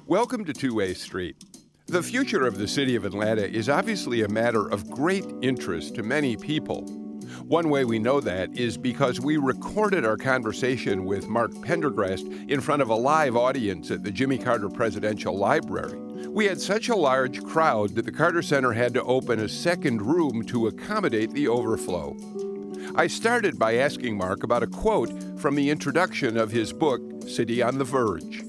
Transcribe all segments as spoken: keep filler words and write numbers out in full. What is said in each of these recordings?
Welcome to Two-Way Street. The future of the city of Atlanta is obviously a matter of great interest to many people. One way we know that is because we recorded our conversation with Mark Pendergrast in front of a live audience at the Jimmy Carter Presidential Library. We had such a large crowd that the Carter Center had to open a second room to accommodate the overflow. I started by asking Mark about a quote from the introduction of his book, City on the Verge.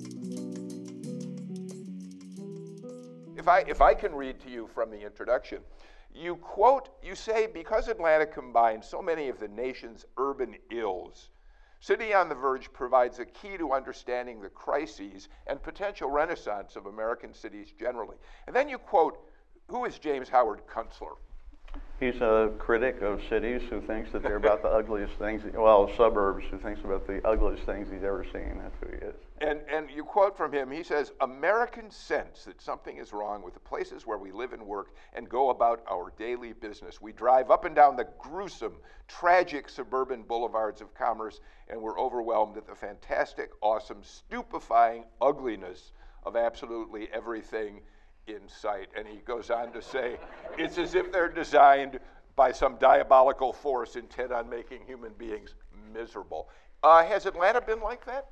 If I, if I can read to you from the introduction, you quote, you say, because Atlanta combines so many of the nation's urban ills, City on the Verge provides a key to understanding the crises and potential renaissance of American cities generally. And then you quote, who is James Howard Kunstler? He's a critic of cities who thinks that they're about the ugliest things, well, suburbs, who thinks about the ugliest things he's ever seen. That's who he is. And, and you quote from him, he says, Americans sense that something is wrong with the places where we live and work and go about our daily business. We drive up and down the gruesome, tragic suburban boulevards of commerce, and we're overwhelmed at the fantastic, awesome, stupefying ugliness of absolutely everything in sight. And he goes on to say, it's as if they're designed by some diabolical force intent on making human beings miserable. Uh, has Atlanta been like that?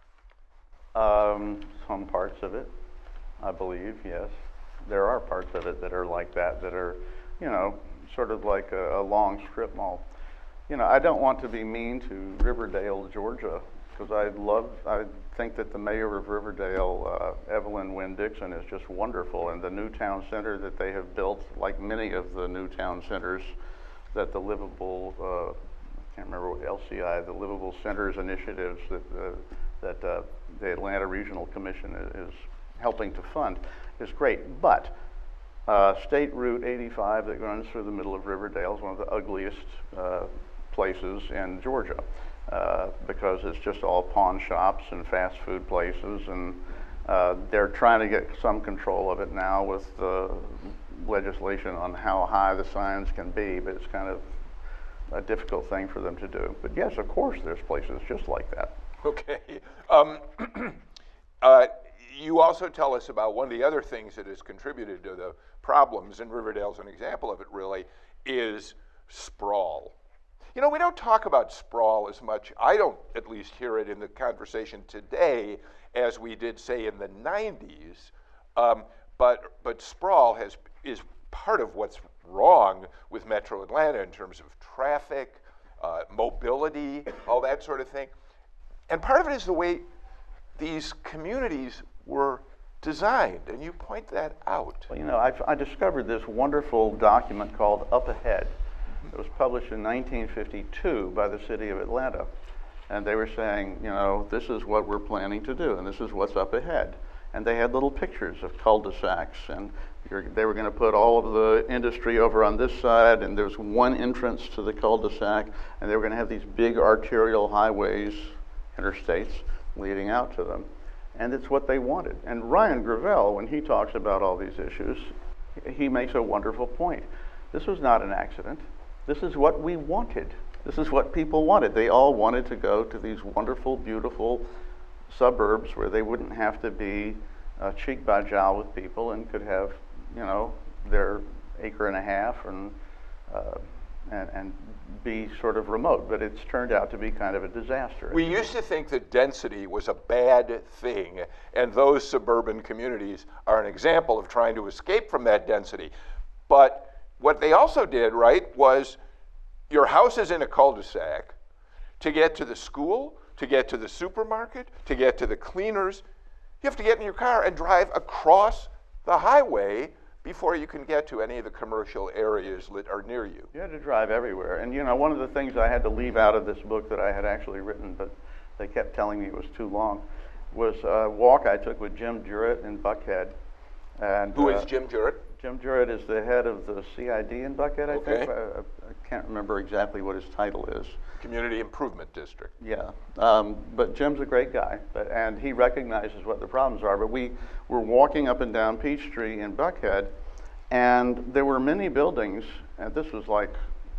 Um, some parts of it, I believe, yes. There are parts of it that are like that, that are, you know, sort of like a, a long strip mall. You know, I don't want to be mean to Riverdale, Georgia, because I love, I think that the mayor of Riverdale, uh, Evelyn Wynn Dixon, is just wonderful, and the new town center that they have built, like many of the new town centers that the Livable, uh, I can't remember what L C I, the Livable Centers initiatives that uh, that uh, the Atlanta Regional Commission is helping to fund, is great. But uh, State Route eighty-five that runs through the middle of Riverdale is one of the ugliest uh, places in Georgia. Uh, because it's just all pawn shops and fast food places, and uh, they're trying to get some control of it now with the legislation on how high the signs can be, but it's kind of a difficult thing for them to do. But yes, of course, there's places just like that. Okay. Um, uh, you also tell us about one of the other things that has contributed to the problems, and Riverdale's an example of it really, is sprawl. You know, we don't talk about sprawl as much, I don't at least hear it in the conversation today as we did, say, in the nineties, um, but but sprawl has is part of what's wrong with Metro Atlanta in terms of traffic, uh, mobility, all that sort of thing. And part of it is the way these communities were designed, and you point that out. Well, you know, I've, I discovered this wonderful document called Up Ahead. It was published in nineteen fifty-two by the city of Atlanta. And they were saying, you know, this is what we're planning to do, and this is what's up ahead. And they had little pictures of cul-de-sacs, and you're, they were going to put all of the industry over on this side, and there's one entrance to the cul-de-sac, and they were going to have these big arterial highways, interstates, leading out to them. And it's what they wanted. And Ryan Gravel, when he talks about all these issues, he makes a wonderful point. This was not an accident. This is what we wanted. This is what people wanted. They all wanted to go to these wonderful, beautiful suburbs where they wouldn't have to be uh, cheek by jowl with people and could have, you know, their acre and a half and, uh, and and be sort of remote. But it's turned out to be kind of a disaster. We used to think that density was a bad thing, and those suburban communities are an example of trying to escape from that density. But what they also did, right, was your house is in a cul-de-sac. To get to the school, to get to the supermarket, to get to the cleaners, you have to get in your car and drive across the highway before you can get to any of the commercial areas that are near you. You had to drive everywhere. And, you know, one of the things I had to leave out of this book that I had actually written, but they kept telling me it was too long, was a walk I took with Jim Jurett in Buckhead. And, Who uh, is Jim Jurett? Jim Jurett is the head of the C I D in Buckhead, I okay. think. I, I can't remember exactly what his title is. Community Improvement District. Yeah, um, but Jim's a great guy, but, and he recognizes what the problems are. But we were walking up and down Peachtree in Buckhead, and there were many buildings, and this was like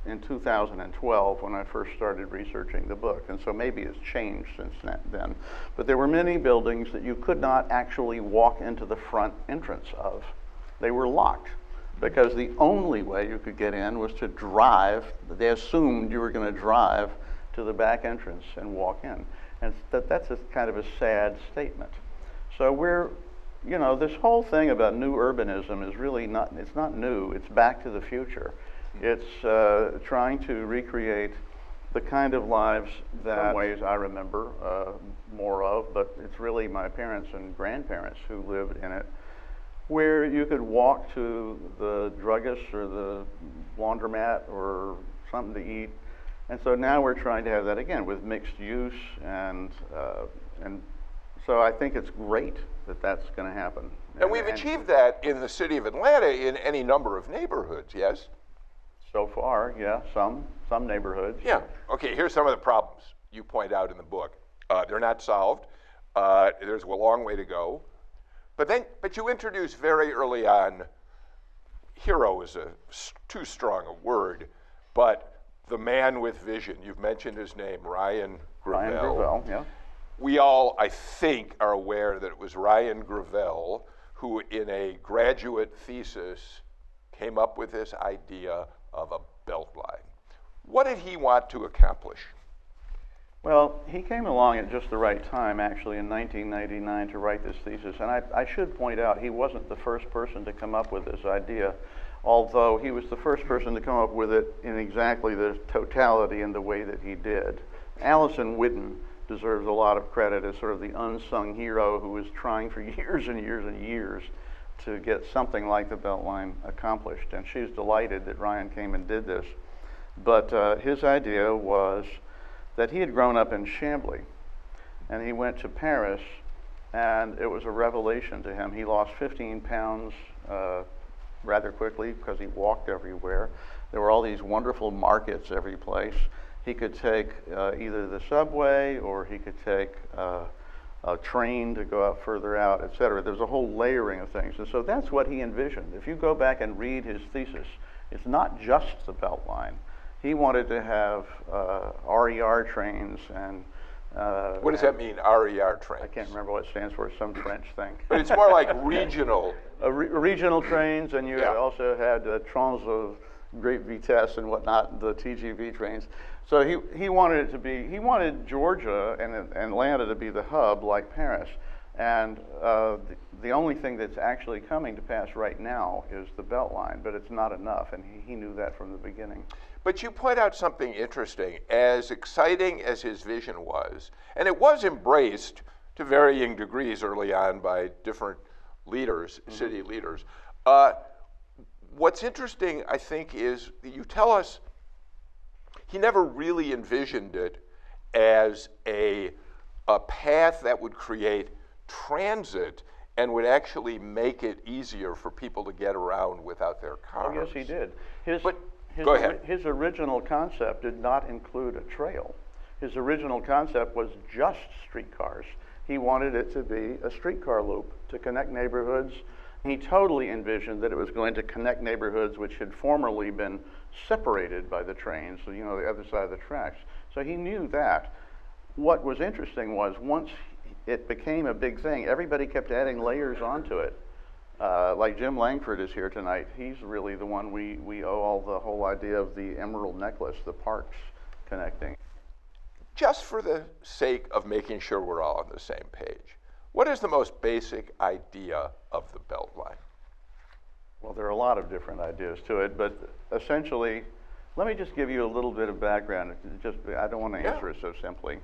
in two thousand twelve when I first started researching the book, and so maybe it's changed since then. But there were many buildings that you could not actually walk into the front entrance of. They were locked because the only way you could get in was to drive. They assumed you were going to drive to the back entrance and walk in. And that, that's a kind of a sad statement. So we're, you know, this whole thing about new urbanism is really not, it's not new, it's back to the future. It's uh, trying to recreate the kind of lives that, in some ways, I remember uh, more of, but it's really my parents and grandparents who lived in it, where you could walk to the druggist or the laundromat or something to eat. And so now we're trying to have that again with mixed use, and uh, and so I think it's great that that's going to happen. And we've and achieved that in the city of Atlanta in any number of neighborhoods, yes? So far, yeah, some some neighborhoods. Yeah. Okay, here's some of the problems you point out in the book. Uh, they're not solved. Uh, there's a long way to go. But then, but you introduce very early on, hero is a too strong a word, but the man with vision. You've mentioned his name, Ryan Gravel. Ryan Gravel, yeah. We all, I think, are aware that it was Ryan Gravel who, in a graduate thesis, came up with this idea of a beltline. What did he want to accomplish? Well, he came along at just the right time, actually, in nineteen ninety-nine to write this thesis. And I, I should point out, he wasn't the first person to come up with this idea, although he was the first person to come up with it in exactly the totality and the way that he did. Allison Whitten deserves a lot of credit as sort of the unsung hero who was trying for years and years and years to get something like the Beltline accomplished. And she's delighted that Ryan came and did this. But uh, his idea was that he had grown up in Chambly, and he went to Paris, and it was a revelation to him. He lost fifteen pounds uh, rather quickly because he walked everywhere. There were all these wonderful markets every place. He could take uh, either the subway or he could take uh, a train to go out further out, et cetera. There's a whole layering of things. And so that's what he envisioned. If you go back and read his thesis, it's not just the Beltline. He wanted to have uh, R E R trains and uh, what does that mean, R E R trains? I can't remember what it stands for, some French thing. But it's more like regional. uh, re- regional trains, and you yeah. also had uh, trains of great vitesse and whatnot, the T G V trains. So he, he wanted it to be, he wanted Georgia and, and Atlanta to be the hub like Paris. And uh, the, the only thing that's actually coming to pass right now is the Beltline, but it's not enough, and he, he knew that from the beginning. But you point out something interesting. As exciting as his vision was, and it was embraced to varying degrees early on by different leaders, mm-hmm. city leaders, uh, what's interesting, I think, is that you tell us he never really envisioned it as a, a path that would create transit and would actually make it easier for people to get around without their cars. Oh, yes, he did. His, but, his, go ahead. His original concept did not include a trail. His original concept was just streetcars. He wanted it to be a streetcar loop to connect neighborhoods. He totally envisioned that it was going to connect neighborhoods which had formerly been separated by the trains, so, you know, the other side of the tracks. So he knew that. What was interesting was once it became a big thing, everybody kept adding layers onto it. Uh, like Jim Langford is here tonight. He's really the one we, we owe all the whole idea of the Emerald Necklace, the parks connecting. Just for the sake of making sure we're all on the same page, what is the most basic idea of the Beltline? Well, there are a lot of different ideas to it, but essentially, let me just give you a little bit of background. Just, I don't want to answer yeah. it so simply.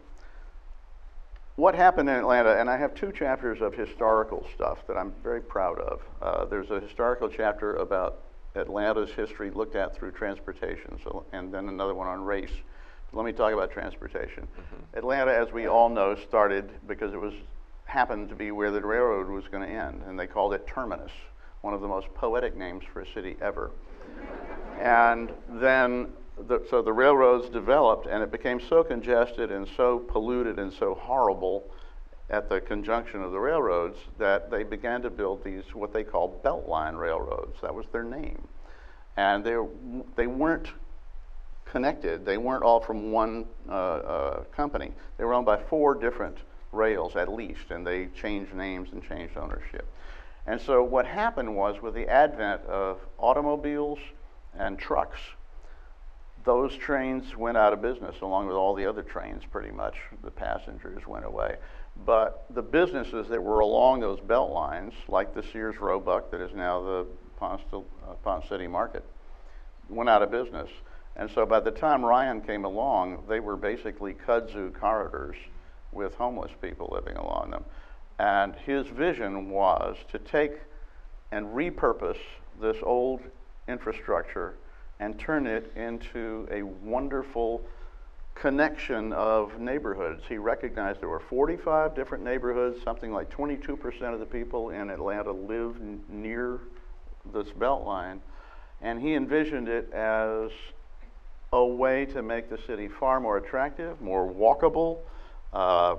What happened in Atlanta, and I have two chapters of historical stuff that I'm very proud of. Uh, there's a historical chapter about Atlanta's history looked at through transportation, so, and then another one on race. Let me talk about transportation. Mm-hmm. Atlanta, as we all know, started because it was happened to be where the railroad was going to end, and they called it Terminus, one of the most poetic names for a city ever. And then, the, so the railroads developed, and it became so congested and so polluted and so horrible at the conjunction of the railroads that they began to build these, what they called Beltline railroads. That was their name. And they, they weren't connected. They weren't all from one uh, uh, company. They were owned by four different rails at least, and they changed names and changed ownership. And so what happened was, with the advent of automobiles and trucks, those trains went out of business along with all the other trains pretty much. The passengers went away. But the businesses that were along those belt lines, like the Sears Roebuck that is now the Ponce, uh, Ponce City Market, went out of business. And so by the time Ryan came along, they were basically kudzu corridors with homeless people living along them. And his vision was to take and repurpose this old infrastructure and turn it into a wonderful connection of neighborhoods. He recognized there were forty-five different neighborhoods. Something like twenty-two percent of the people in Atlanta live n- near this belt line. And he envisioned it as a way to make the city far more attractive, more walkable, uh,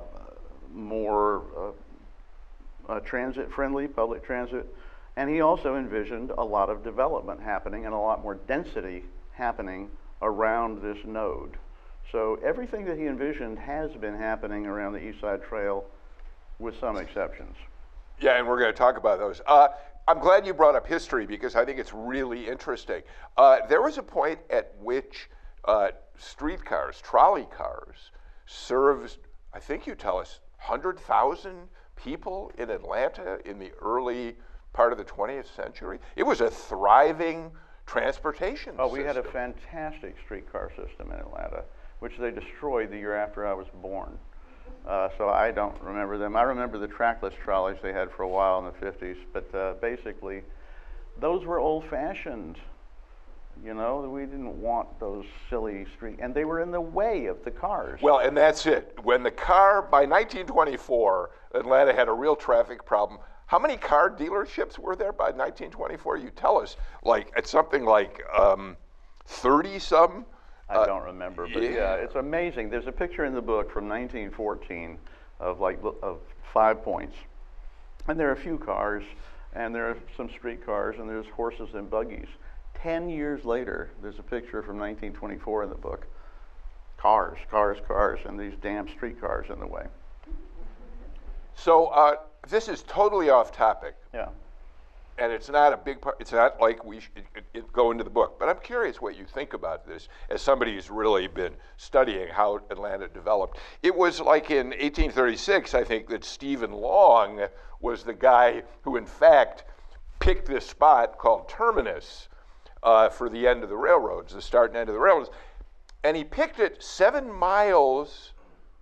more uh, uh, transit-friendly, public transit. And he also envisioned a lot of development happening and a lot more density happening around this node. So everything that he envisioned has been happening around the East Side Trail, with some exceptions. Yeah, and we're going to talk about those. Uh, I'm glad you brought up history because I think it's really interesting. Uh, there was a point at which uh, streetcars, trolley cars, served, I think you tell us, one hundred thousand people in Atlanta in the early part of the twentieth century. It was a thriving transportation Oh, we system. had a fantastic streetcar system in Atlanta, which they destroyed the year after I was born. Uh, so I don't remember them. I remember the trackless trolleys they had for a while in the fifties, but uh, basically, those were old-fashioned. You know, we didn't want those silly street, and they were in the way of the cars. Well, and that's it. When the car, by nineteen twenty-four, Atlanta had a real traffic problem. How many car dealerships were there by nineteen twenty-four? You tell us. Like, it's something like um, thirty-some? I don't remember, but yeah. yeah, it's amazing. There's a picture in the book from nineteen fourteen of like of Five Points, and there are a few cars, and there are some street cars, and there's horses and buggies. Ten years later, there's a picture from nineteen twenty-four in the book. Cars, cars, cars, and these damn streetcars in the way. So uh, this is totally off topic. Yeah. And it's not a big part, it's not like we should it, it go into the book, but I'm curious what you think about this as somebody who's really been studying how Atlanta developed. It was like in eighteen thirty-six, I think, that Stephen Long was the guy who, in fact, picked this spot called Terminus uh, for the end of the railroads, the start and end of the railroads. And he picked it seven miles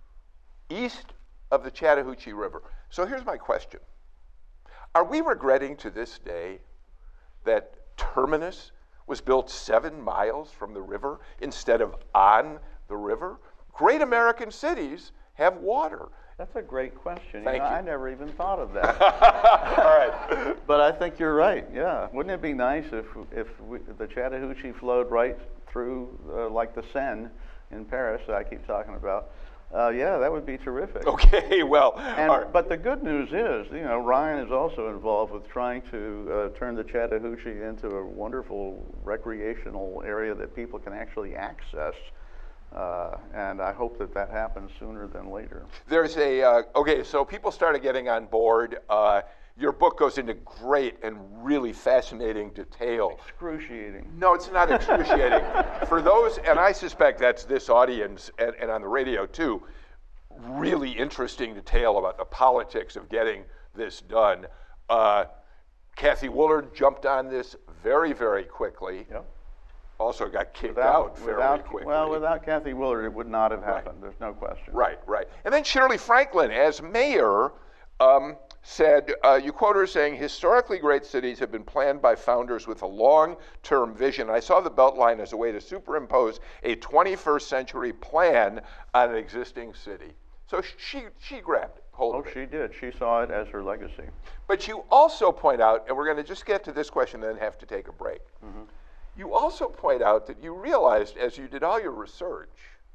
east of the Chattahoochee River. So here's my question. Are we regretting to this day that Terminus was built seven miles from the river instead of on the river? Great American cities have water. That's a great question. Thank you know, you. I never even thought of that. All right. But I think you're right. Yeah. Wouldn't it be nice if if we, the Chattahoochee flowed right through uh, like the Seine in Paris that I keep talking about? Uh, yeah, that would be terrific. Okay, well. And, all right. But the good news is, you know, Ryan is also involved with trying to uh, turn the Chattahoochee into a wonderful recreational area that people can actually access. Uh, and I hope that that happens sooner than later. There's a, uh, okay, so people started getting on board. Uh, your book goes into great and really fascinating detail. Excruciating. No, it's not excruciating. For those, and I suspect that's this audience and, and on the radio too, really interesting detail about the politics of getting this done. Uh, Kathy Woolard jumped on this very, very quickly. Yep. Also got kicked Without, out fairly without, quickly. well, without Kathy Woolard, it would not have happened. Right. There's no question. Right, right. And then Shirley Franklin, as mayor, um, said, uh, you quote her saying, historically great cities have been planned by founders with a long-term vision. I saw the Beltline as a way to superimpose a twenty-first century plan on an existing city. So she she grabbed hold Oh, of it. she did. She saw it as her legacy. But you also point out, and we're going to just get to this question and then have to take a break. Mm-hmm. You also point out that you realized, as you did all your research,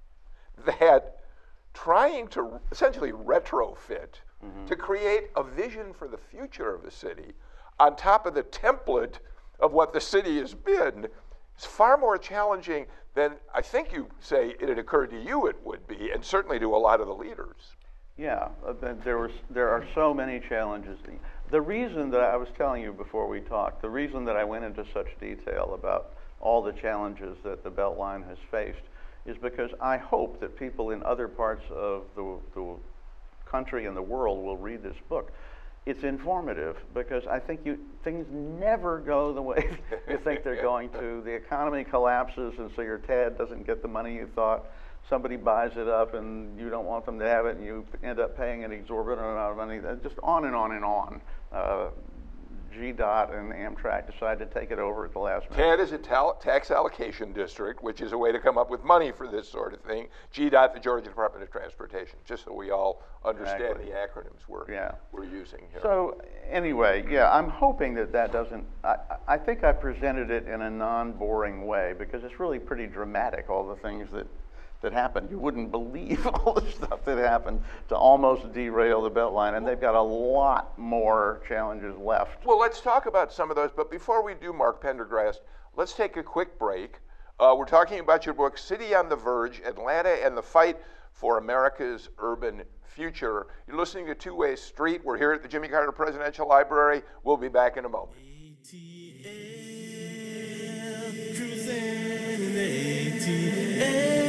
that trying to essentially retrofit mm-hmm. to create a vision for the future of the city on top of the template of what the city has been is far more challenging than I think you say it had occurred to you it would be, and certainly to a lot of the leaders. Yeah, uh, there was there are so many challenges. The reason that I was telling you before we talked, the reason that I went into such detail about all the challenges that the Beltline has faced is because I hope that people in other parts of the, the country and the world will read this book. It's informative because I think you things never go the way you think they're going to. The economy collapses, and so your T A D doesn't get the money you thought. Somebody buys it up, and you don't want them to have it, and you end up paying an exorbitant amount of money. Just on and on and on. Uh, G DOT and Amtrak decided to take it over at the last minute. T A D is a ta- tax allocation district, which is a way to come up with money for this sort of thing. G DOT, the Georgia Department of Transportation, just so we all understand exactly. the acronyms we're, yeah. we're using here. So anyway, yeah, I'm hoping that that doesn't, I, I think I presented it in a non-boring way because it's really pretty dramatic, all the things that that happened. You wouldn't believe all the stuff that happened to almost derail the Beltline, and they've got a lot more challenges left. Well, let's talk about some of those, but before we do, Mark Pendergrast, let's take a quick break. Uh, we're talking about your book, City on the Verge, Atlanta and the Fight for America's Urban Future. You're listening to Two-Way Street. We're here at the Jimmy Carter Presidential Library. We'll be back in a moment. A T L, cruising in the A T L.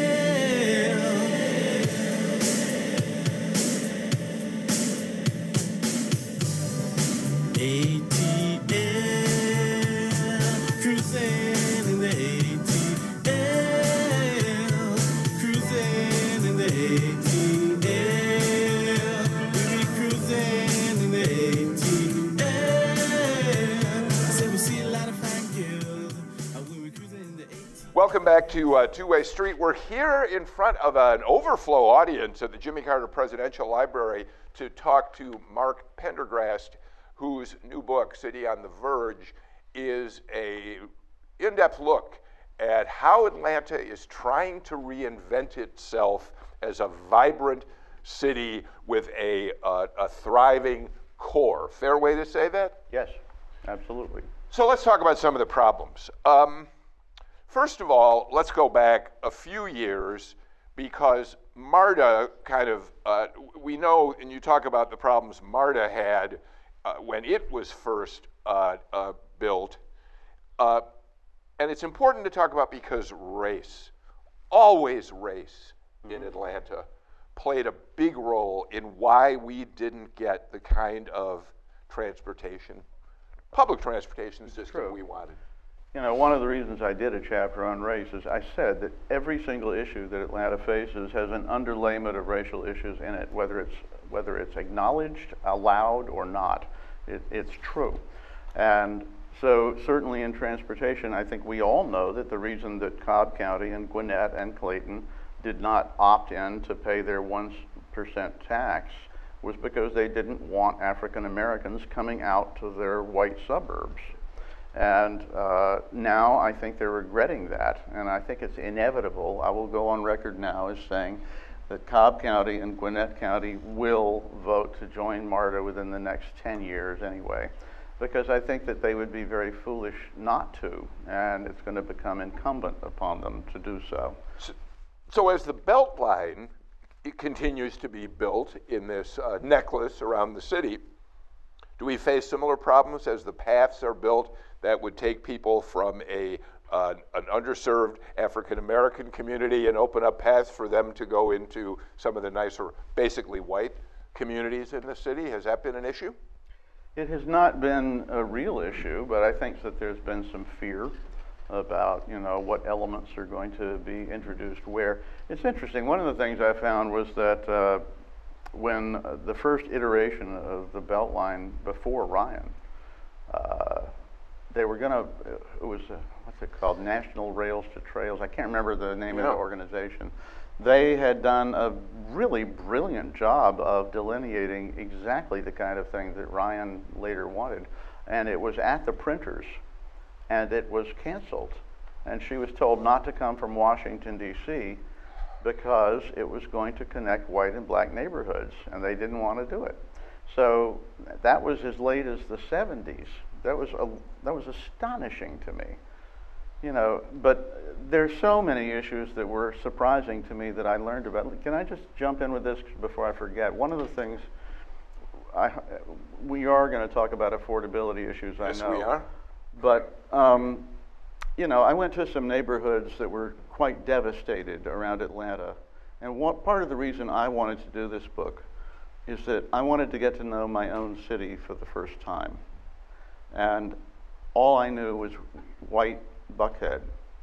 A T L, cruising in the A T L, cruising in the A T L, we be cruising in the A T L. I said we see a lot of fine girls when we cruising in the A T L. Welcome back to uh, Two-Way Street. We're here in front of an overflow audience at the Jimmy Carter Presidential Library to talk to Mark Pendergrast, whose new book, City on the Verge, is a in-depth look at how Atlanta is trying to reinvent itself as a vibrant city with a, uh, a thriving core. Fair way to say that? Yes, absolutely. So let's talk about some of the problems. Um, first of all, let's go back a few years because MARTA kind of, uh, we know, and you talk about the problems MARTA had Uh, when it was first uh, uh, built. Uh, and it's important to talk about because race, always race mm-hmm. in Atlanta, played a big role in why we didn't get the kind of transportation, public transportation system True. we wanted. You know, one of the reasons I did a chapter on race is I said that every single issue that Atlanta faces has an underlayment of racial issues in it, whether it's whether it's acknowledged, allowed, or not. It, it's true. And so certainly in transportation, I think we all know that the reason that Cobb County and Gwinnett and Clayton did not opt in to pay their one percent tax was because they didn't want African Americans coming out to their white suburbs. And uh, now I think they're regretting that, and I think it's inevitable. I will go on record now as saying that Cobb County and Gwinnett County will vote to join MARTA within the next ten years anyway, because I think that they would be very foolish not to, and it's going to become incumbent upon them to do so. So, so as the Beltline it continues to be built in this uh, necklace around the city, do we face similar problems as the paths are built that would take people from a Uh, an underserved African American community and open up paths for them to go into some of the nicer, basically white communities in the city? Has that been an issue? It has not been a real issue, but I think that there's been some fear about, you know, what elements are going to be introduced where. It's interesting. One of the things I found was that uh, when uh, the first iteration of the Beltline before Ryan, uh, they were going to, it was, uh, what's it called, National Rails to Trails. I can't remember the name yeah. of the organization. They had done a really brilliant job of delineating exactly the kind of thing that Ryan later wanted. And it was at the printers, and it was canceled. And she was told not to come from Washington, D C, because it was going to connect white and black neighborhoods, and they didn't want to do it. So that was as late as the seventies. That was a, that was astonishing to me. you know, but there's so many issues that were surprising to me that I learned about. Can I just jump in with this before I forget? One of the things, I, we are going to talk about affordability issues, I Yes, know. we are. But, um, you know, I went to some neighborhoods that were quite devastated around Atlanta. And what, part of the reason I wanted to do this book is that I wanted to get to know my own city for the first time. And all I knew was white Buckhead.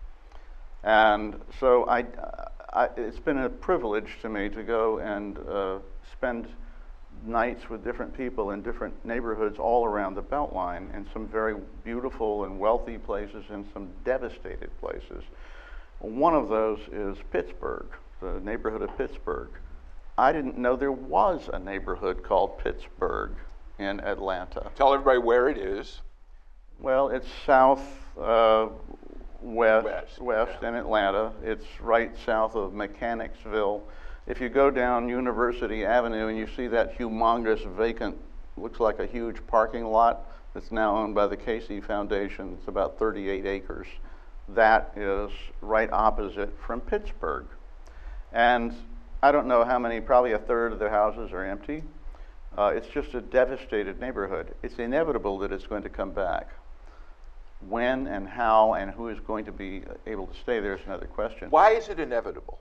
And so I, I, it's been a privilege to me to go and uh, spend nights with different people in different neighborhoods all around the Beltline, in some very beautiful and wealthy places and some devastated places. One of those is Pittsburgh, the neighborhood of Pittsburgh. I didn't know there was a neighborhood called Pittsburgh in Atlanta. Tell everybody where it is. Well, it's south uh, west, West, west yeah. in Atlanta. It's right south of Mechanicsville. If you go down University Avenue and you see that humongous vacant, looks like a huge parking lot that's now owned by the Casey Foundation, it's about thirty-eight acres. That is right opposite from Pittsburgh. And I don't know how many, probably a third of the houses are empty. Uh, it's just a devastated neighborhood. It's inevitable that it's going to come back. When and how and who is going to be able to stay there is another question. Why is it inevitable?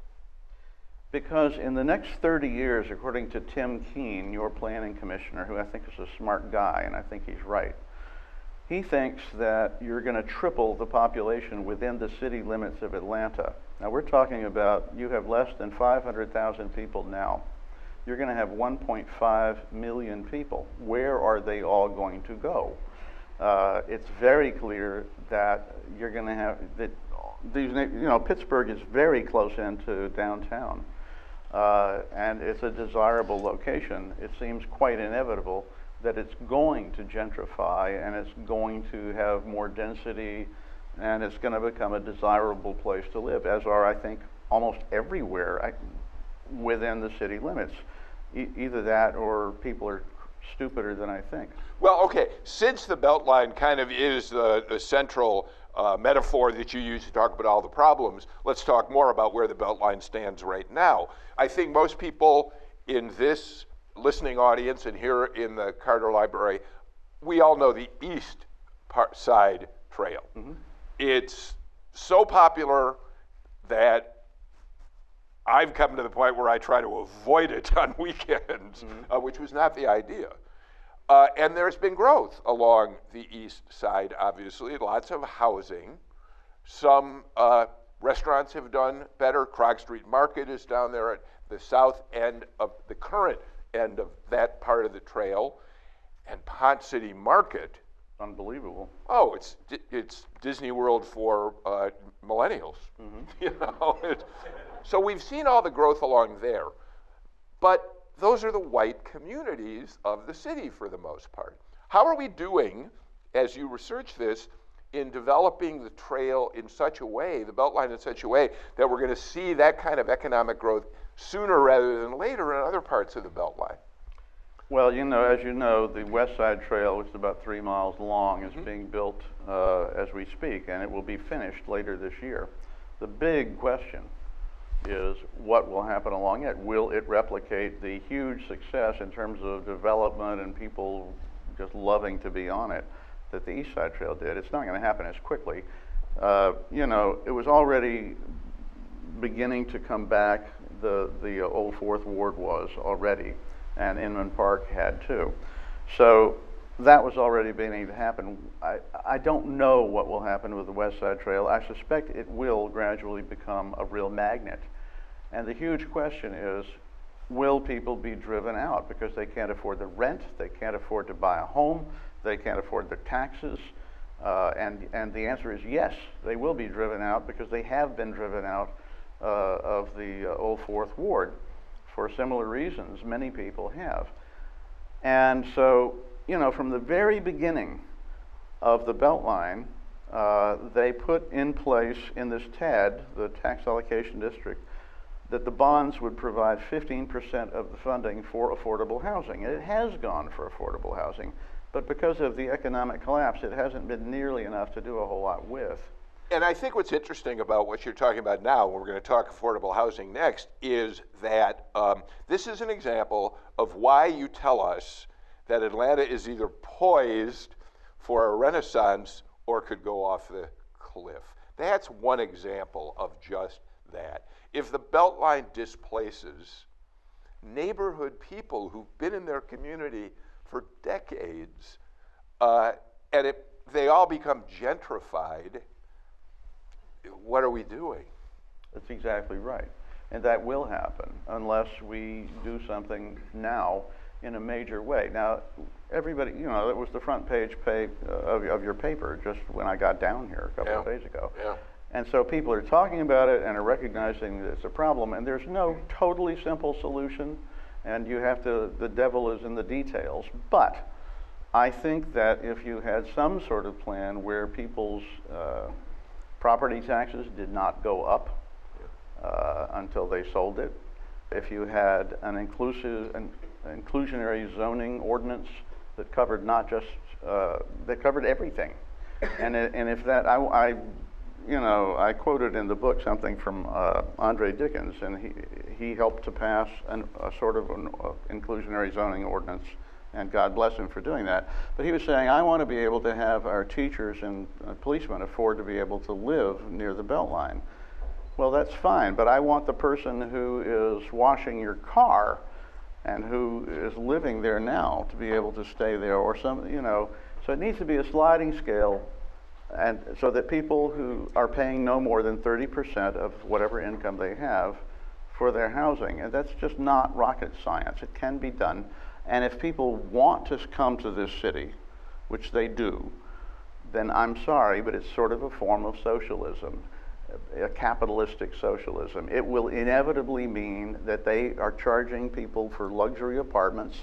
Because in the next thirty years, according to Tim Keene, your planning commissioner, who I think is a smart guy, and I think he's right, he thinks that you're going to triple the population within the city limits of Atlanta. Now we're talking about, you have less than five hundred thousand people now. You're going to have one point five million people. Where are they all going to go? Uh, it's very clear that you're going to have, that these, you know, Pittsburgh is very close into downtown. Uh, and it's a desirable location. It seems quite inevitable that it's going to gentrify and it's going to have more density and it's going to become a desirable place to live, as are, I think, almost everywhere I, within the city limits. E- either that or people are stupider than I think. Well, okay, since the Beltline kind of is the, the central uh, metaphor that you use to talk about all the problems, let's talk more about where the Beltline stands right now. I think most people in this listening audience and here in the Carter Library, we all know the East part Side Trail. Mm-hmm. It's so popular that I've come to the point where I try to avoid it on weekends, mm-hmm. uh, which was not the idea. Uh, and there's been growth along the East Side, obviously, lots of housing. Some uh, restaurants have done better. Krog Street Market is down there at the south end of the current end of that part of the trail. And Pont City Market. Unbelievable. Oh, it's it's Disney World for uh, millennials. Mm-hmm. You know, it, so we've seen all the growth along there, but those are the white communities of the city for the most part. How are we doing, as you research this, in developing the trail in such a way, the Beltline in such a way, that we're going to see that kind of economic growth sooner rather than later in other parts of the Beltline? Well, you know, as you know, the West Side Trail, which is about three miles long, is mm-hmm. being built uh, as we speak, and it will be finished later this year. The big question is what will happen along it. Will it replicate the huge success in terms of development and people just loving to be on it that the East Side Trail did? It's not going to happen as quickly. Uh, you know, it was already beginning to come back. The, the old Fourth Ward was already, and Inman Park had too. So that was already beginning to happen. I, I don't know what will happen with the West Side Trail. I suspect it will gradually become a real magnet. And the huge question is, will people be driven out because they can't afford the rent, they can't afford to buy a home, they can't afford their taxes? Uh, and, and the answer is yes, they will be driven out because they have been driven out uh, of the uh, old Fourth Ward for similar reasons. Many people have. And so, you know, from the very beginning of the Beltline, uh, they put in place in this T A D, the Tax Allocation District, that the bonds would provide fifteen percent of the funding for affordable housing. And it has gone for affordable housing, but because of the economic collapse, it hasn't been nearly enough to do a whole lot with. And I think what's interesting about what you're talking about now, when we're going to talk affordable housing next, is that um, this is an example of why you tell us that Atlanta is either poised for a renaissance or could go off the cliff. That's one example of just that. If the Beltline displaces neighborhood people who've been in their community for decades, uh, and it, they all become gentrified, what are we doing? That's exactly right. And that will happen unless we do something now in a major way. Now, everybody, you know, it was the front page pay, uh, of, of your paper just when I got down here a couple yeah. of days ago. Yeah. And so people are talking about it and are recognizing that it's a problem, and there's no totally simple solution, and you have to, the devil is in the details. But I think that if you had some sort of plan where people's uh, property taxes did not go up uh, until they sold it, if you had an inclusive, an inclusionary zoning ordinance that covered not just, uh, that covered everything, and it, and if that, I, I, you know, I quoted in the book something from uh, Andre Dickens, and he he helped to pass an, a sort of an uh, inclusionary zoning ordinance, and God bless him for doing that. But he was saying, I want to be able to have our teachers and uh, policemen afford to be able to live near the Beltline. Well, that's fine, but I want the person who is washing your car and who is living there now to be able to stay there, or some, you know, so it needs to be a sliding scale, and so that people who are paying no more than thirty percent of whatever income they have for their housing, and that's just not rocket science. It can be done. And if people want to come to this city, which they do, then I'm sorry, but it's sort of a form of socialism, a capitalistic socialism. It will inevitably mean that they are charging people for luxury apartments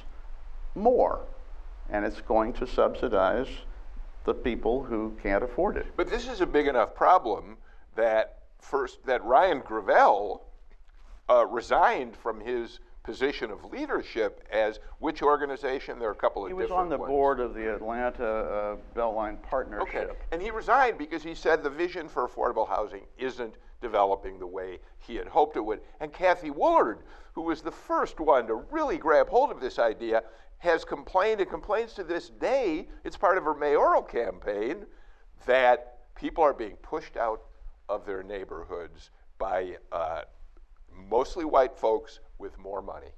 more, and it's going to subsidize the people who can't afford it. But this is a big enough problem that first that Ryan Gravel uh, resigned from his position of leadership as which organization? There are a couple of He was different on the ones. board of the Atlanta uh, Beltline Partnership. Okay, and he resigned because he said the vision for affordable housing isn't developing the way he had hoped it would. And Kathy Woolard, who was the first one to really grab hold of this idea, has complained and complains to this day, it's part of her mayoral campaign, that people are being pushed out of their neighborhoods by uh, mostly white folks with more money.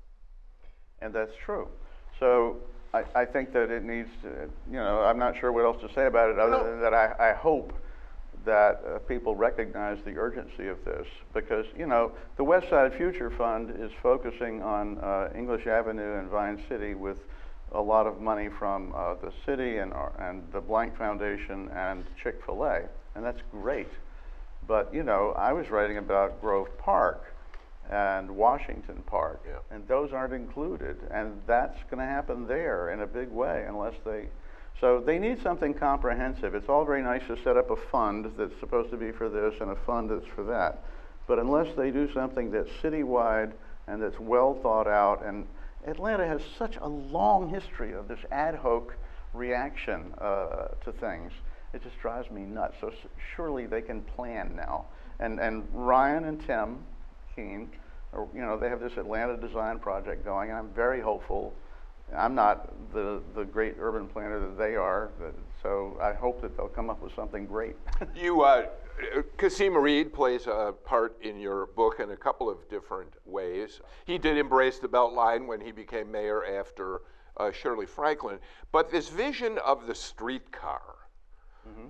And that's true. So I, I think that it needs to, you know, I'm not sure what else to say about it other No. than that I, I hope that uh, people recognize the urgency of this, because, you know, the West Side Future Fund is focusing on uh, English Avenue and Vine City with a lot of money from uh, the city and, our, and the Blank Foundation and Chick-fil-A, and that's great. But, you know, I was writing about Grove Park and Washington Park, yeah. and those aren't included, and that's going to happen there in a big way unless they, so they need something comprehensive. It's all very nice to set up a fund that's supposed to be for this and a fund that's for that, but unless they do something that's citywide and that's well thought out, and Atlanta has such a long history of this ad hoc reaction uh, to things, it just drives me nuts. So s- surely they can plan now, and and Ryan and Tim Keene, or, you know, they have this Atlanta design project going, and I'm very hopeful. I'm not the, the great urban planner that they are, but, so I hope that they'll come up with something great. You, uh, Kasim Reed plays a part in your book in a couple of different ways. He did embrace the Beltline when he became mayor after uh, Shirley Franklin, but this vision of the streetcar, mm-hmm.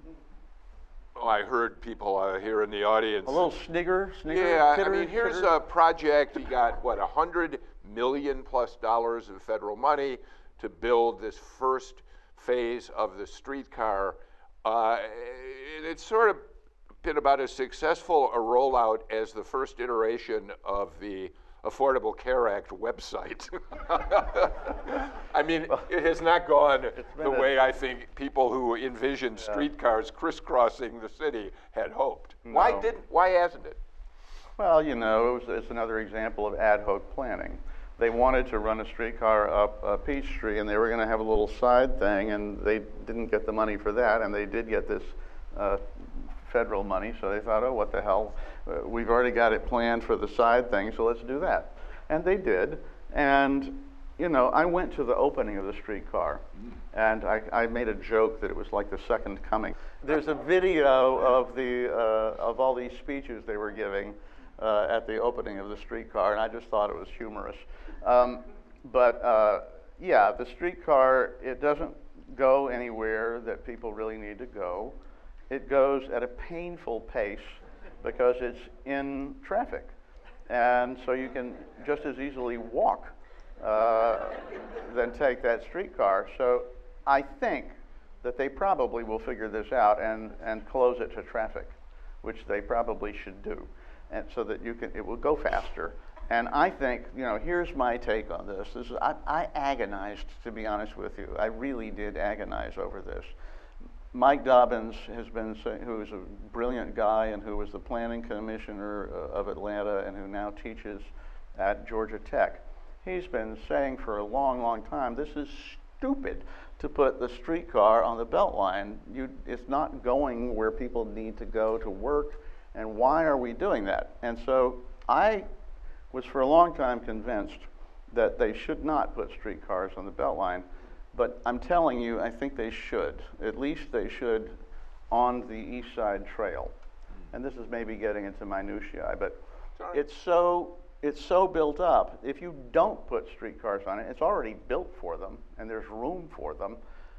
Oh, I heard people uh, here in the audience. A little snigger, snigger. Yeah, titter, I mean, here's titter. a project. We got, what, one hundred million plus dollars of federal money to build this first phase of the streetcar. Uh, it's sort of been about as successful a rollout as the first iteration of the Affordable Care Act website. I mean, it has not gone the a- way I think people who envisioned streetcars crisscrossing the city had hoped. Why No. didn't? Why hasn't it? Well, you know, it was, it's another example of ad hoc planning. They wanted to run a streetcar up uh, Peachtree, and they were going to have a little side thing, and they didn't get the money for that, and they did get this uh, federal money, so they thought, oh, what the hell? Uh, we've already got it planned for the side thing, so let's do that. And they did. And, you know, I went to the opening of the streetcar, and I, I made a joke that it was like the second coming. There's a video of the uh, of all these speeches they were giving uh, at the opening of the streetcar, and I just thought it was humorous. Um, but uh, yeah, the streetcar, it doesn't go anywhere that people really need to go. It goes at a painful pace because it's in traffic. And so you can just as easily walk uh, than take that streetcar. So I think that they probably will figure this out and, and close it to traffic, which they probably should do, and so that you can it will go faster. And I think, you know, here's my take on this. This is, I, I agonized, to be honest with you. I really did agonize over this. Mike Dobbins has been, who is a brilliant guy and who was the planning commissioner of Atlanta and who now teaches at Georgia Tech. He's been saying for a long, long time, this is stupid to put the streetcar on the Beltline. You, it's not going where people need to go to work, and why are we doing that? And so I was for a long time convinced that they should not put streetcars on the Beltline. But I'm telling you, I think they should. At least they should on the East Side Trail. And this is maybe getting into minutiae, but Sorry. it's so it's so built up. If you don't put streetcars on it, it's already built for them, and there's room for them,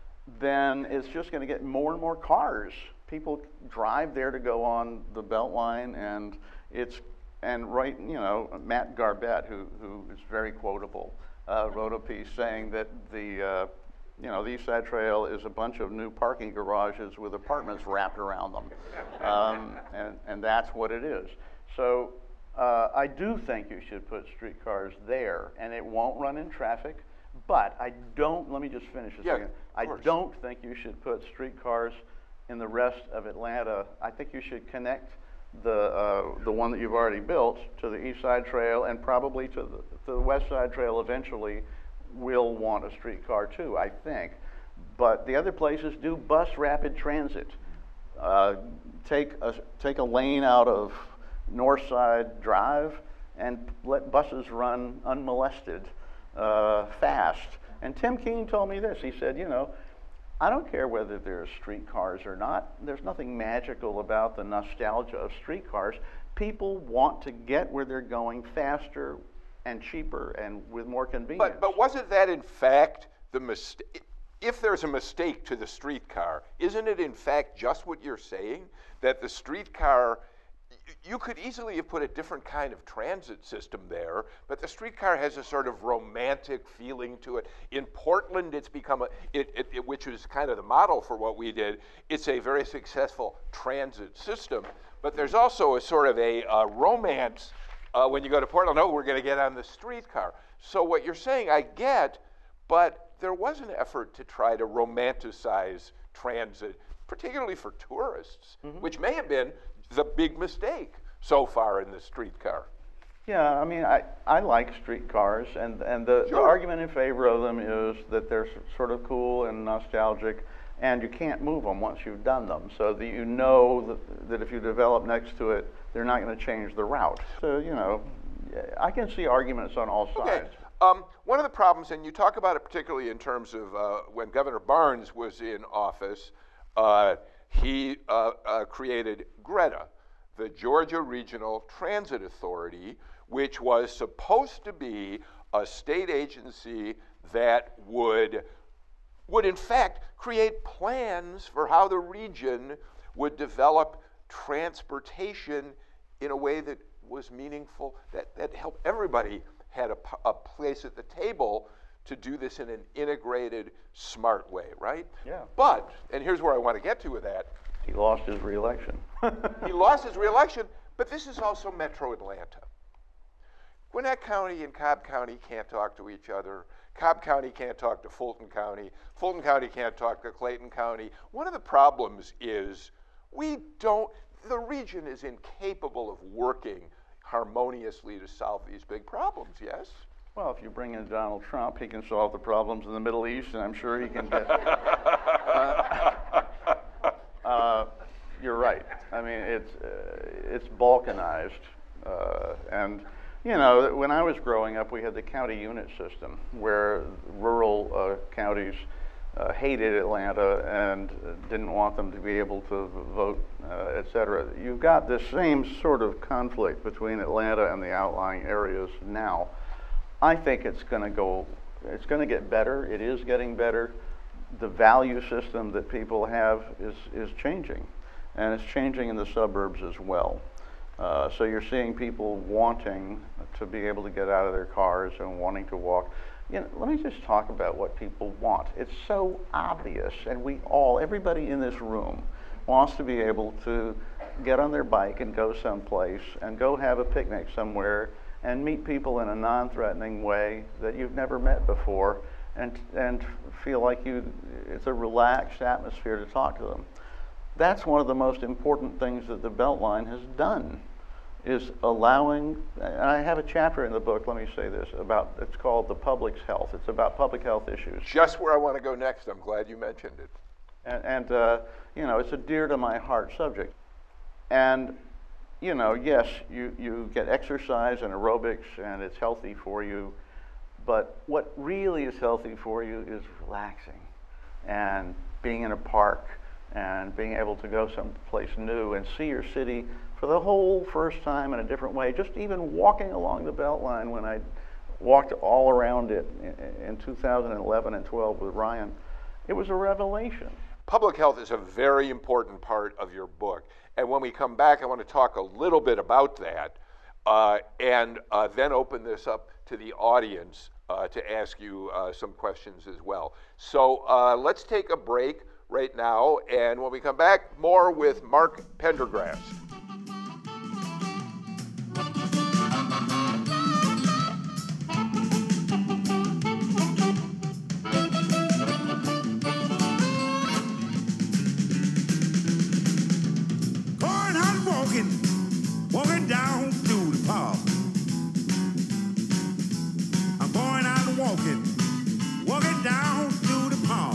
then it's just going to get more and more cars. People drive there to go on the Beltline, and it's and right, you know, Matt Garbett, who who is very quotable, uh, wrote a piece saying that the uh, you know, the East Side Trail is a bunch of new parking garages with apartments wrapped around them, um, and, and that's what it is. So uh, I do think you should put streetcars there, and it won't run in traffic, but I don't, let me just finish a yeah, second. I don't think you should put streetcars in the rest of Atlanta. I think you should connect the uh, the one that you've already built to the East Side Trail, and probably to the, to the West Side Trail eventually. Will want a streetcar too, I think. But the other places do bus rapid transit. Uh, take a take a lane out of North Side Drive and let buses run unmolested, uh, fast. And Tim Keene told me this. He said, you know, I don't care whether there's streetcars or not. There's nothing magical about the nostalgia of streetcars. People want to get where they're going faster and cheaper and with more convenience. But but wasn't that in fact the mistake? If there's a mistake to the streetcar, isn't it in fact just what you're saying? That the streetcar, you could easily have put a different kind of transit system there, but the streetcar has a sort of romantic feeling to it. In Portland, it's become a, it, it, it, which was kind of the model for what we did, it's a very successful transit system, but there's also a sort of a uh, romance. Uh, when you go to Portland, oh, we're going to get on the streetcar. So what you're saying, I get, but there was an effort to try to romanticize transit, particularly for tourists, mm-hmm. which may have been the big mistake so far in the streetcar. Yeah, I mean, I, I like streetcars, and, and the, sure. the argument in favor of them is that they're sort of cool and nostalgic, and you can't move them once you've done them, so that you know that, that if you develop next to it, they're not going to change the route. So, you know, I can see arguments on all sides. Okay. Um, one of the problems, and you talk about it particularly in terms of uh, when Governor Barnes was in office, uh, he uh, uh, created GRETA, the Georgia Regional Transit Authority, which was supposed to be a state agency that would, would in fact create plans for how the region would develop transportation in a way that was meaningful, that, that helped everybody had a, a place at the table to do this in an integrated, smart way, right? Yeah. But, and here's where I want to get to with that. He lost his reelection. He lost his reelection, but this is also Metro Atlanta. Gwinnett County and Cobb County can't talk to each other. Cobb County can't talk to Fulton County. Fulton County can't talk to Clayton County. One of the problems is we don't, the region is incapable of working harmoniously to solve these big problems, yes? Well, if you bring in Donald Trump, he can solve the problems in the Middle East, and I'm sure he can get... uh, uh, you're right. I mean, it's uh, it's balkanized, uh, and you know, when I was growing up, we had the county unit system where rural uh, counties uh, hated Atlanta and didn't want them to be able to vote, uh, et cetera. You've got this same sort of conflict between Atlanta and the outlying areas now. I think it's going to go. It's going to get better. It is getting better. The value system that people have is is changing, and it's changing in the suburbs as well. Uh, so you're seeing people wanting to be able to get out of their cars and wanting to walk. You know, let me just talk about what people want. It's so obvious, and we all, everybody in this room, wants to be able to get on their bike and go someplace and go have a picnic somewhere and meet people in a non-threatening way that you've never met before, and and feel like you it's a relaxed atmosphere to talk to them. That's one of the most important things that the Beltline has done, is allowing, and I have a chapter in the book, let me say this, about, it's called The Public's Health. It's about public health issues. Just where I want to go next. I'm glad you mentioned it. And, and uh, you know, it's a dear to my heart subject. And, you know, yes, you, you get exercise and aerobics, and it's healthy for you, but what really is healthy for you is relaxing and being in a park and being able to go someplace new and see your city for the whole first time in a different way. Just even walking along the Beltline, when I walked all around it in, in two thousand eleven and twelve with Ryan, it was a revelation. Public health is a very important part of your book. And when we come back, I want to talk a little bit about that uh, and uh, then open this up to the audience uh, to ask you uh, some questions as well. So uh, let's take a break right now, and when we come back, more with Mark Pendergrast. Going out walking, walking down through the park. I'm going out walking, walking down through the park.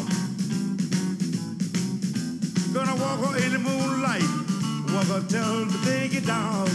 Gonna walk her in the moonlight, walk her till the big dog.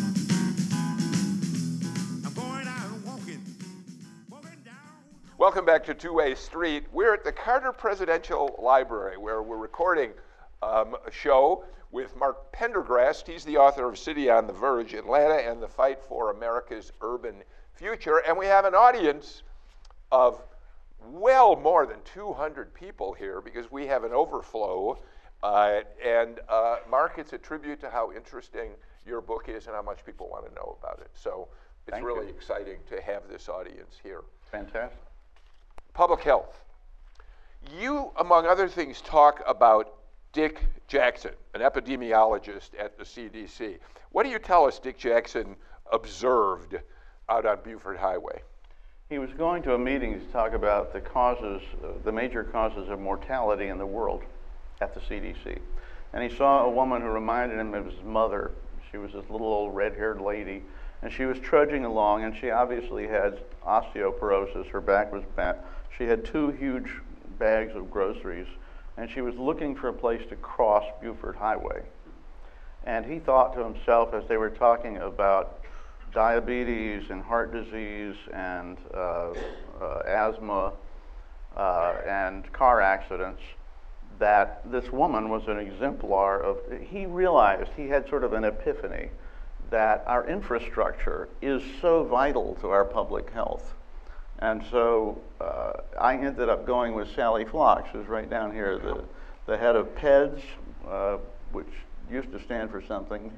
I'm going out walking, walking down. Welcome back to Two-Way Street. We're at the Carter Presidential Library, where we're recording um, a show with Mark Pendergrast. He's the author of City on the Verge, Atlanta and the Fight for America's Urban Future. And we have an audience of well more than two hundred people here, because we have an overflow. Uh, and uh, Mark, it's a tribute to how interesting your book is and how much people want to know about it. So it's Thank really you. exciting to have this audience here. Fantastic. Public health. You, among other things, talk about Dick Jackson, an epidemiologist at the C D C. What do you tell us Dick Jackson observed out on Buford Highway? He was going to a meeting to talk about the causes, uh, the major causes of mortality in the world at the C D C. And he saw a woman who reminded him of his mother. She was this little old red-haired lady, and she was trudging along, and she obviously had osteoporosis. Her back was bent. She had two huge bags of groceries, and she was looking for a place to cross Buford Highway. And he thought to himself, as they were talking about diabetes and heart disease and uh, uh, asthma uh, and car accidents, that this woman was an exemplar of, he realized, he had sort of an epiphany, that our infrastructure is so vital to our public health. And so uh, I ended up going with Sally Phlox, who's right down here, the, the head of P E D S, uh, which used to stand for something,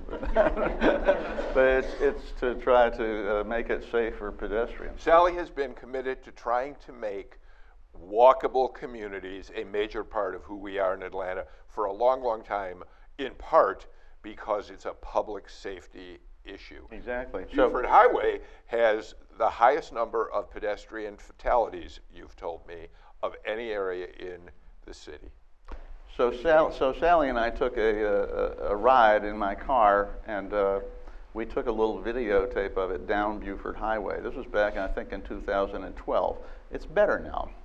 but it's, it's to try to uh, make it safe for pedestrians. Sally has been committed to trying to make walkable communities a major part of who we are in Atlanta for a long, long time, in part because it's a public safety issue. Exactly. Buford So, Highway has the highest number of pedestrian fatalities, you've told me, of any area in the city. so, Sal, so Sally and I took a, a, a ride in my car, and uh, we took a little videotape of it down Buford Highway. This was back, I think, in two thousand twelve. It's better now.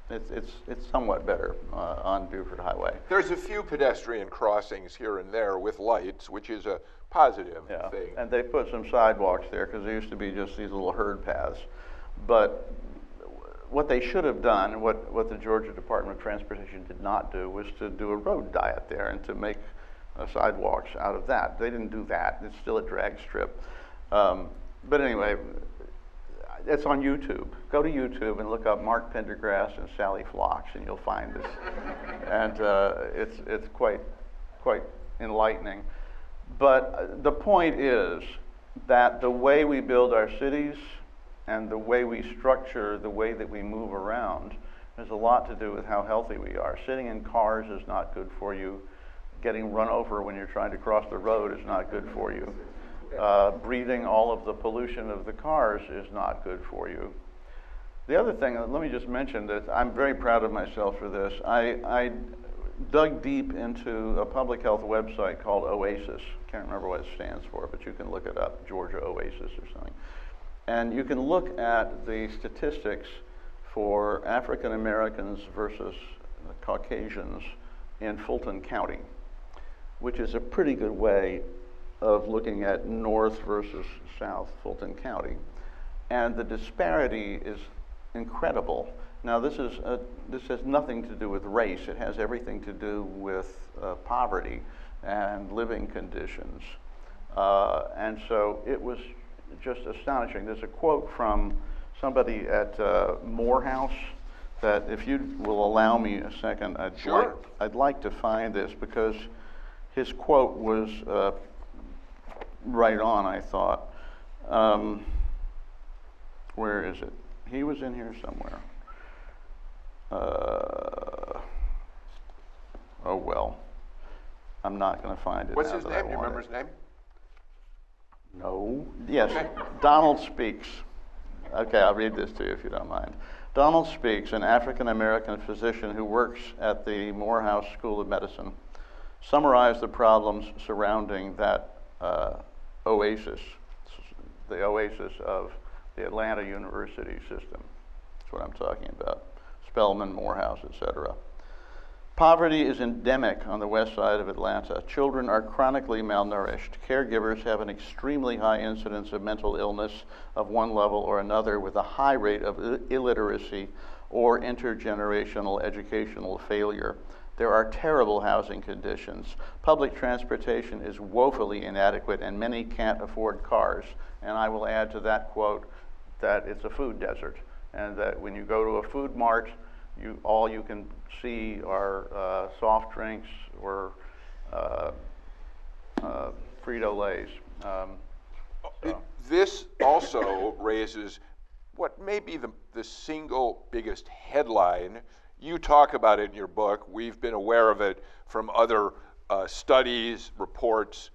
it's it's it's somewhat better uh, on Buford Highway. There's a few pedestrian crossings here and there with lights, which is a positive Yeah, thing. and they put some sidewalks there because there used to be just these little herd paths. But what they should have done, and what, what the Georgia Department of Transportation did not do, was to do a road diet there and to make uh, sidewalks out of that. They didn't do that. It's still a drag strip. Um, but anyway, it's on YouTube. Go to YouTube and look up Mark Pendergrass and Sally Phlox, and you'll find this. and uh, it's it's quite quite enlightening. But the point is that the way we build our cities and the way we structure the way that we move around has a lot to do with how healthy we are. Sitting in cars is not good for you. Getting run over when you're trying to cross the road is not good for you. Uh, breathing all of the pollution of the cars is not good for you. The other thing, let me just mention that I'm very proud of myself for this. I, I dug deep into a public health website called OASIS. Can't remember what it stands for, but you can look it up, Georgia OASIS or something. And you can look at the statistics for African Americans versus Caucasians in Fulton County, which is a pretty good way of looking at North versus South Fulton County. And the disparity is incredible. Now, this is a, this has nothing to do with race. It has everything to do with uh, poverty and living conditions. Uh, and so it was just astonishing. There's a quote from somebody at uh, Morehouse that, if you will allow me a second, I'd, Sure. like, I'd like to find this, because his quote was uh, right on, I thought. Um, where is it? He was in here somewhere. Uh, oh well, I'm not going to find it. What's now his that name? I Do you want remember it. his name? No. Yes, Okay. Donald Speaks. Okay, I'll read this to you if you don't mind. Donald Speaks, an African-American physician who works at the Morehouse School of Medicine, summarized the problems surrounding that uh, oasis, the oasis of the Atlanta University system. That's what I'm talking about. Spelman, Morehouse, et cetera. Poverty is endemic on the west side of Atlanta. Children are chronically malnourished. Caregivers have an extremely high incidence of mental illness of one level or another, with a high rate of i- illiteracy or intergenerational educational failure. There are terrible housing conditions. Public transportation is woefully inadequate, and many can't afford cars. And I will add to that quote that it's a food desert, and that when you go to a food mart, you all you can see are uh, soft drinks or uh, uh, Frito-Lays. Um, so. This also raises what may be the, the single biggest headline. You talk about it in your book. We've been aware of it from other uh, studies, reports.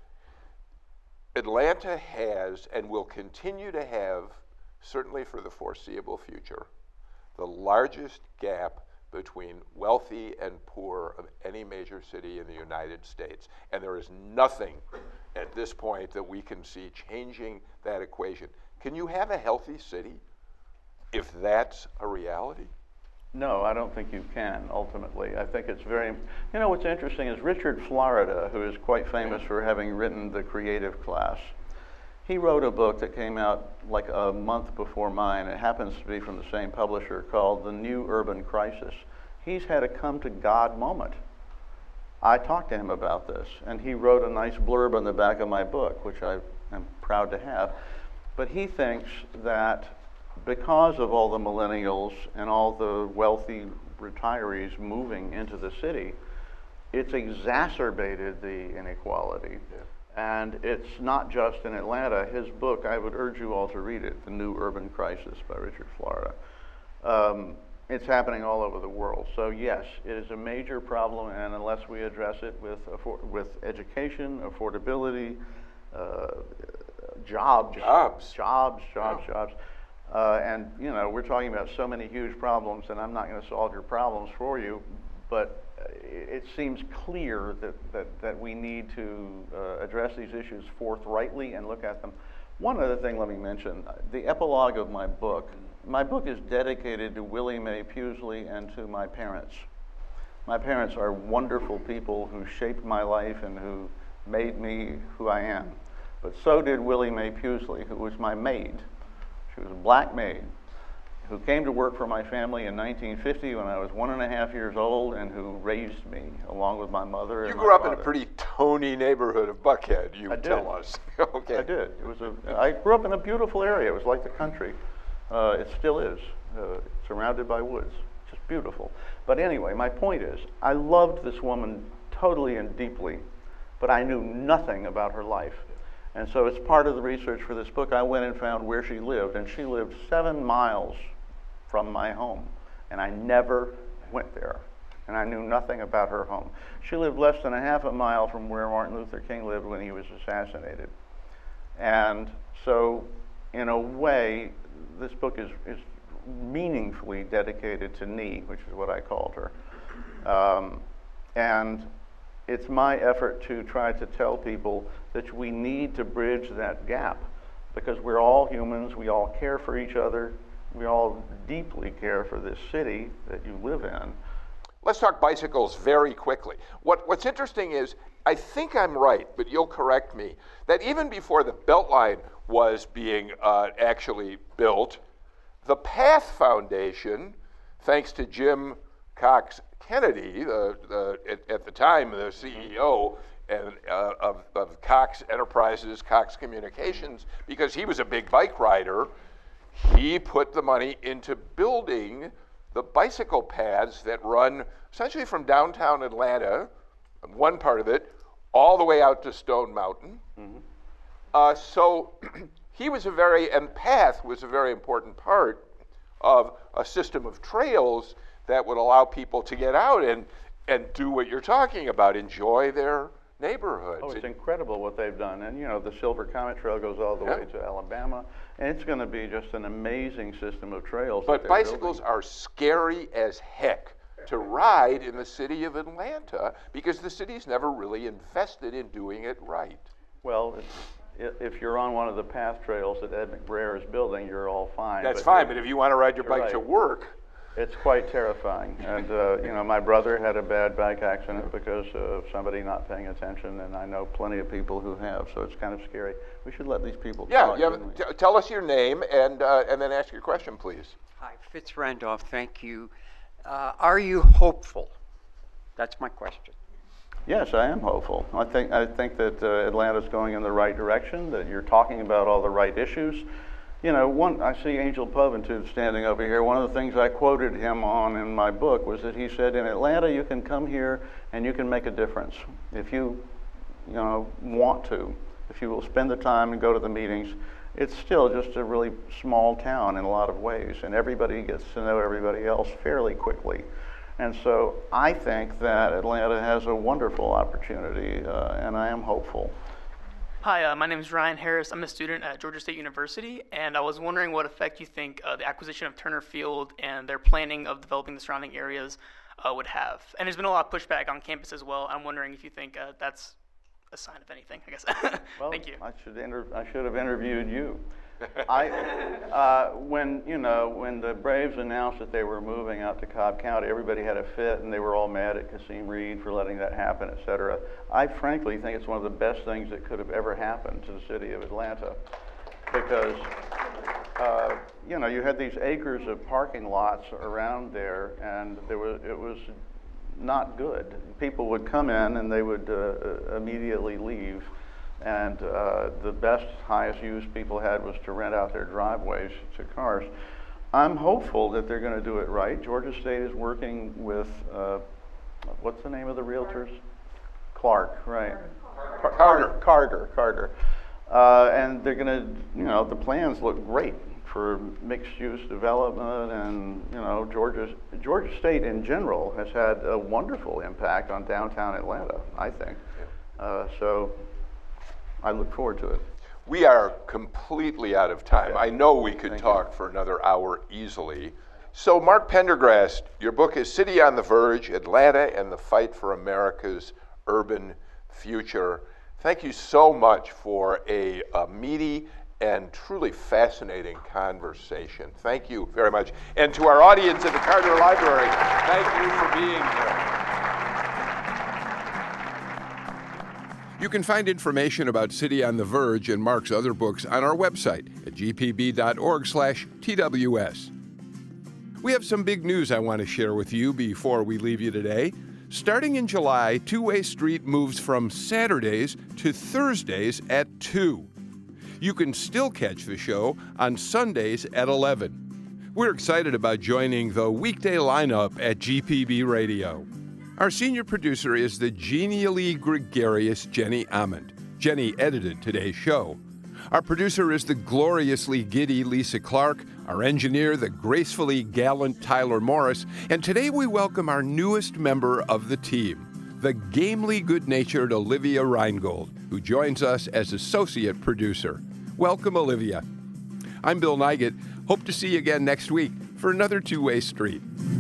Atlanta has and will continue to have, certainly for the foreseeable future, the largest gap between wealthy and poor of any major city in the United States. And there is nothing at this point that we can see changing that equation. Can you have a healthy city if that's a reality? No, I don't think you can, ultimately. I think it's very, you know, what's interesting is Richard Florida, who is quite famous for having written The Creative Class. He wrote a book that came out like a month before mine. It happens to be from the same publisher, called The New Urban Crisis. He's had a come-to-God moment. I talked to him about this, and he wrote a nice blurb on the back of my book, which I am proud to have. But he thinks that because of all the millennials and all the wealthy retirees moving into the city, it's exacerbated the inequality. Yeah. And it's not just in Atlanta. His book, I would urge you all to read it, The New Urban Crisis by Richard Florida. Um, it's happening all over the world. So yes, it is a major problem, and unless we address it with affor- with education, affordability, uh, jobs, Jobs. jobs, jobs, Yeah. jobs. Uh, and, you know, we're talking about so many huge problems, and I'm not going to solve your problems for you, but uh, it seems clear that, that, that we need to uh, address these issues forthrightly and look at them. One other thing let me mention. The epilogue of my book my book is dedicated to Willie Mae Pugsley and to my parents. My parents are wonderful people who shaped my life and who made me who I am. But so did Willie Mae Pugsley, who was my maid. She was a black maid who came to work for my family in nineteen fifty when I was one and a half years old, and who raised me along with my mother and You my grew up father. in a pretty Tony neighborhood of Buckhead, you I did. tell us. Okay. I did. It was a. I grew up in a beautiful area. It was like the country. Uh, it still is, uh, surrounded by woods. Just beautiful. But anyway, my point is, I loved this woman totally and deeply, but I knew nothing about her life. And so as part of the research for this book, I went and found where she lived, and she lived seven miles from my home, and I never went there, and I knew nothing about her home. She lived less than a half a mile from where Martin Luther King lived when he was assassinated. And so, in a way, this book is, is meaningfully dedicated to Nee, which is what I called her. Um, and it's my effort to try to tell people that we need to bridge that gap, because we're all humans, we all care for each other, we all deeply care for this city that you live in. Let's talk bicycles very quickly. What, what's interesting is, I think I'm right, but you'll correct me, that even before the Beltline was being uh, actually built, the Path Foundation, thanks to Jim Cox Kennedy, the, the, at, at the time the C E O and, uh, of, of Cox Enterprises, Cox Communications, because he was a big bike rider, he put the money into building the bicycle paths that run essentially from downtown Atlanta, one part of it, all the way out to Stone Mountain. Mm-hmm. Uh, so he was a very, and Path was a very important part of a system of trails that would allow people to get out and, and do what you're talking about, enjoy their neighborhoods. Oh, it's it, incredible what they've done. And, you know, the Silver Comet Trail goes all the yeah. way to Alabama, and it's going to be just an amazing system of trails. But that they're bicycles building. are scary as heck to ride in the city of Atlanta because the city's never really invested in doing it right. Well, it's, if you're on one of the path trails that Ed McBrayer is building, you're all fine. That's but fine, but if you want to ride your bike right. to work, it's quite terrifying. And, uh, you know, my brother had a bad bike accident because of somebody not paying attention, and I know plenty of people who have, so it's kind of scary. We should let these people yeah, talk. you have, t- tell us your name and, uh, and then ask your question, please. Hi, Fitz Randolph, thank you. Uh, are you hopeful? That's my question. Yes, I am hopeful. I think I think that uh, Atlanta's going in the right direction, that you're talking about all the right issues. You know, one, I see Angel Poventute standing over here. One of the things I quoted him on in my book was that he said, in Atlanta, you can come here and you can make a difference if you, you know, want to. If you will spend the time and go to the meetings. It's still just a really small town in a lot of ways, and everybody gets to know everybody else fairly quickly. And so I think that Atlanta has a wonderful opportunity, uh, and I am hopeful. Hi, uh, my name is Ryan Harris. I'm a student at Georgia State University, and I was wondering what effect you think uh, the acquisition of Turner Field and their planning of developing the surrounding areas uh, would have. And there's been a lot of pushback on campus as well. I'm wondering if you think uh, that's a sign of anything, I guess. Well, Thank you. I should inter- I should have interviewed you. I, uh, when you know, when the Braves announced that they were moving out to Cobb County, everybody had a fit, and they were all mad at Kasim Reed for letting that happen, et cetera. I frankly think it's one of the best things that could have ever happened to the city of Atlanta, because uh, you know, you had these acres of parking lots around there, and there was it was not good. People would come in and they would uh, immediately leave. And uh, the best, highest use people had was to rent out their driveways to cars. I'm hopeful that they're going to do it right. Georgia State is working with, uh, what's the name of the realtors? Clark, right. Carter. Carter. Carter, Carter. Uh, and they're going to, you know, the plans look great for mixed-use development, and, you know, Georgia, Georgia State in general has had a wonderful impact on downtown Atlanta, I think. Uh, so. I look forward to it. We are completely out of time. Okay. I know we could Thank talk you. for another hour easily. So Mark Pendergrast, your book is City on the Verge, Atlanta and the Fight for America's Urban Future. Thank you so much for a, a meaty and truly fascinating conversation. Thank you very much. And to our audience at the Carter Library, thank you for being here. You can find information about City on the Verge and Mark's other books on our website at g p b dot org slash T W S. We have some big news I want to share with you before we leave you today. Starting in July, Two-Way Street moves from Saturdays to Thursdays at two. You can still catch the show on Sundays at eleven. We're excited about joining the weekday lineup at G P B Radio. Our senior producer is the genially gregarious Jenny Amond. Jenny edited today's show. Our producer is the gloriously giddy Lisa Clark, our engineer, the gracefully gallant Tyler Morris, and today we welcome our newest member of the team, the gamely good-natured Olivia Reingold, who joins us as associate producer. Welcome, Olivia. I'm Bill Nygut. Hope to see you again next week for another Two-Way Street.